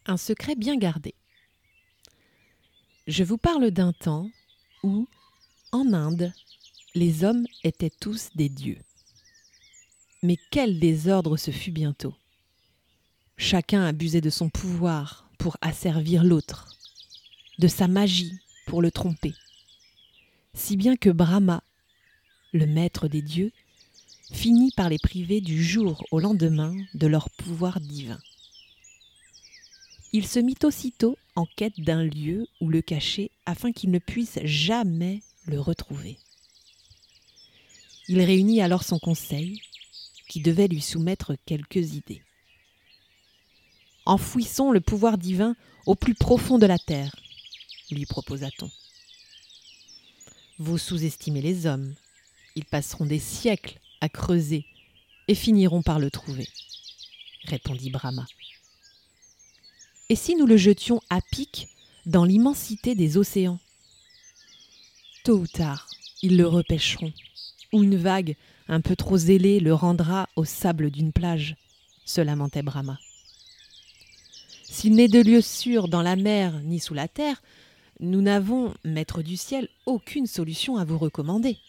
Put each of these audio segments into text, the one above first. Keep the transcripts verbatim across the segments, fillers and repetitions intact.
Un secret bien gardé. Je vous parle d'un temps où, en Inde, les hommes étaient tous des dieux. Mais quel désordre ce fut bientôt. Chacun abusait de son pouvoir pour asservir l'autre, de sa magie pour le tromper. Si bien que Brahma, le maître des dieux, finit par les priver du jour au lendemain de leur pouvoir divin. Il se mit aussitôt en quête d'un lieu où le cacher afin qu'il ne puisse jamais le retrouver. Il réunit alors son conseil, qui devait lui soumettre quelques idées. Enfouissons le pouvoir divin au plus profond de la terre, lui proposa-t-on. Vous sous-estimez les hommes. Ils passeront des siècles à creuser et finiront par le trouver, répondit Brahma. Et si nous le jetions à pic dans l'immensité des océans ? Tôt ou tard, ils le repêcheront, ou une vague un peu trop zélée le rendra au sable d'une plage, se lamentait Brahma. S'il n'est de lieu sûr dans la mer ni sous la terre, nous n'avons, maître du ciel, aucune solution à vous recommander.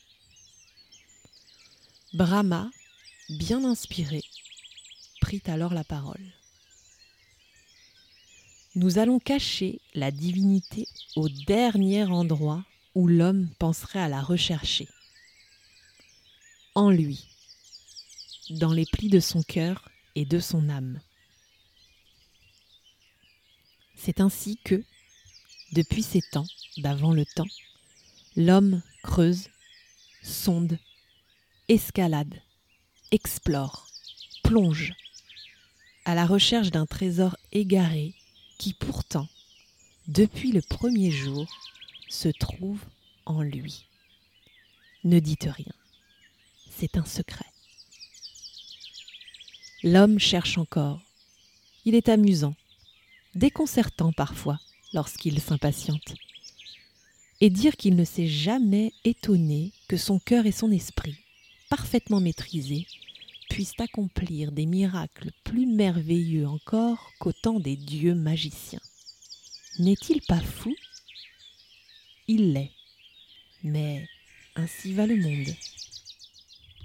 Brahma, bien inspiré, prit alors la parole. Nous allons cacher la divinité au dernier endroit où l'homme penserait à la rechercher. En lui, dans les plis de son cœur et de son âme. C'est ainsi que, depuis ces temps, d'avant le temps, l'homme creuse, sonde, escalade, explore, plonge, à la recherche d'un trésor égaré qui pourtant, depuis le premier jour, se trouve en lui. Ne dites rien, c'est un secret. L'homme cherche encore. Il est amusant, déconcertant parfois lorsqu'il s'impatiente. Et dire qu'il ne s'est jamais étonné que son cœur et son esprit, parfaitement maîtrisés, puissent accomplir des miracles plus merveilleux encore qu'au temps des dieux magiciens. N'est-il pas fou ? Il l'est, mais ainsi va le monde.